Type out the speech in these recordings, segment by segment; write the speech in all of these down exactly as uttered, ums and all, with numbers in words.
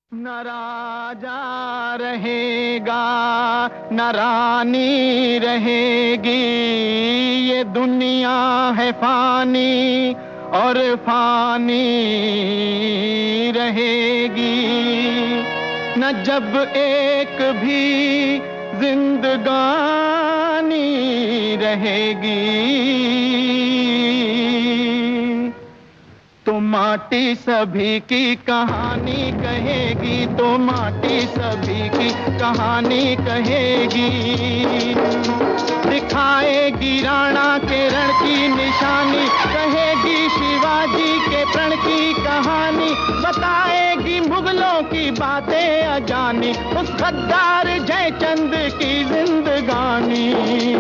न राजा रहेगा न रानी रहेगी, ये दुनिया है फानी और फानी रहेगी। न जब एक भी जिंदगानी रहेगी, तो माटी सभी की कहानी कहेगी, तो माटी सभी की कहानी कहेगी। दिखाएगी राणा के रण की निशानी, कहेगी शिवाजी के प्रण की कहानी, बताएगी मुगलों की बातें अजानी, उस गद्दार जयचंद की जिंदगानी।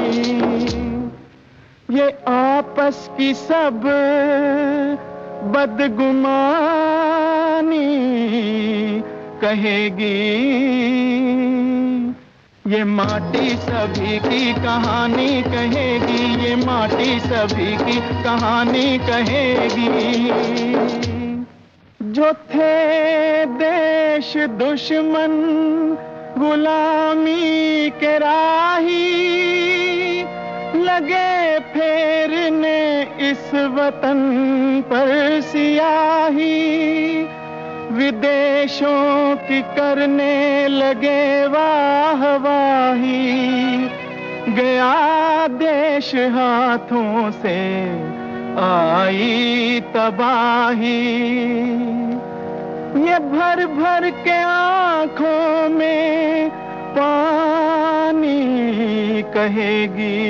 ये आपस की सब बदगुमानी कहेगी, ये माटी सभी की कहानी कहेगी, ये माटी सभी की कहानी कहेगी। जो थे देश दुश्मन गुलामी के राही, लगे फेरने इस वतन पर सियाही, विदेशों की करने लगे वाहवाही, गया देश हाथों से आई तबाही। ये भर भर के आंखों में पानी कहेगी,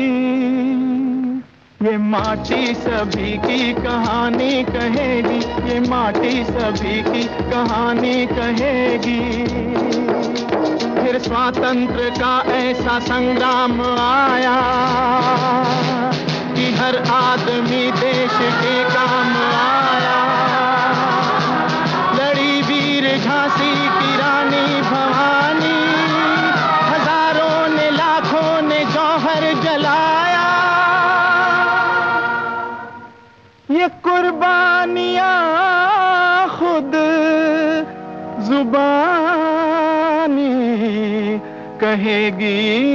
ये माटी सभी की कहानी कहेगी, ये माटी सभी की कहानी कहेगी। फिर स्वातंत्र का ऐसा संग्राम आया कि हर आदमी देश के काम आया। लड़ी वीर झांसी की रानी भवानी, हजारों ने लाखों ने जौहर जलाया। ये कुर्बानियां खुद जुबानी कहेगी,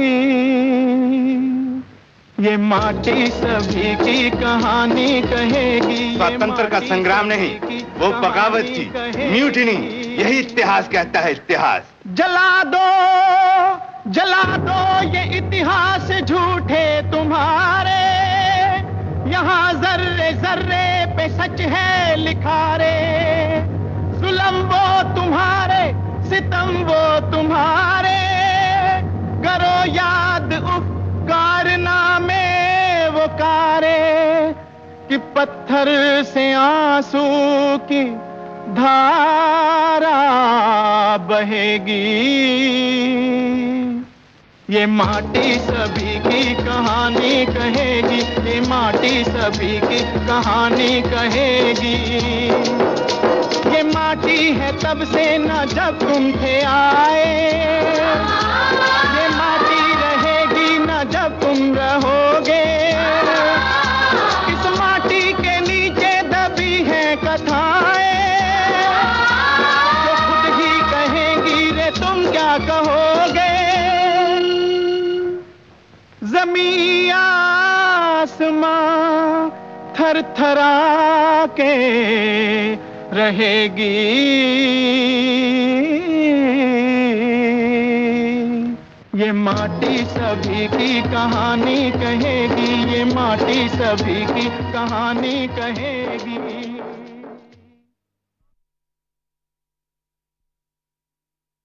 ये माटी सभी की कहानी कहेगी। स्वतंत्र का संग्राम नहीं, वो बगावत की म्यूटिनी, यही इतिहास कहता है। इतिहास जला दो जला दो ये इतिहास झूठे तुम्हारे, यहाँ जर्रे जर्रे पे सच है लिखा रे। जुल्म वो तुम्हारे, सितम वो तुम्हारे, करो याद उफ कारनामे वो कारे, कि पत्थर से आंसू की धारा बहेगी। ये माटी सभी की कहानी कहेगी, ये माटी सभी की कहानी कहेगी। ये माटी है तब से न जब तुम थे आए, ये माटी रहेगी न जब तुम रहोगे। इस माटी के नीचे दबी है कथाएं, जो खुद ही कहेंगी रे तुम क्या कहोगे। ज़मीं आसमां थर थरा के रहेगी, ये माटी सभी की कहानी कहेगी, ये माटी सभी की कहानी कहेगी।